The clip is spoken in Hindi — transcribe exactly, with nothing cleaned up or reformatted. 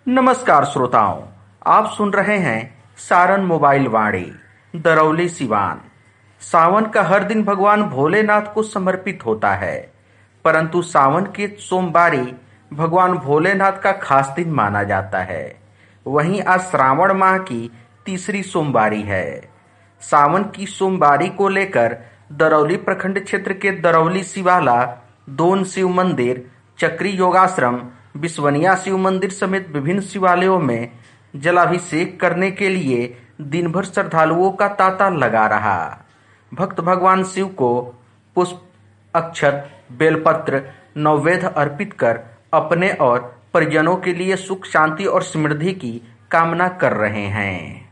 नमस्कार श्रोताओं, आप सुन रहे हैं सारण मोबाइल वाणी दरौली सिवान। सावन का हर दिन भगवान भोलेनाथ को समर्पित होता है, परंतु सावन के सोमवारी भगवान भोलेनाथ का खास दिन माना जाता है। वहीं आज श्रावण माह की तीसरी सोमवारी है। सावन की सोमवारी को लेकर दरौली प्रखंड क्षेत्र के दरौली शिवाला, दोन शिव मंदिर, चक्री योगाश्रम, बिस्वनिया शिव मंदिर समेत विभिन्न शिवालयों में जलाभिषेक करने के लिए दिन भर श्रद्धालुओं का तांता लगा रहा। भक्त भगवान शिव को पुष्प, अक्षत, बेलपत्र, नैवेद्य अर्पित कर अपने और परिजनों के लिए सुख, शांति और समृद्धि की कामना कर रहे हैं।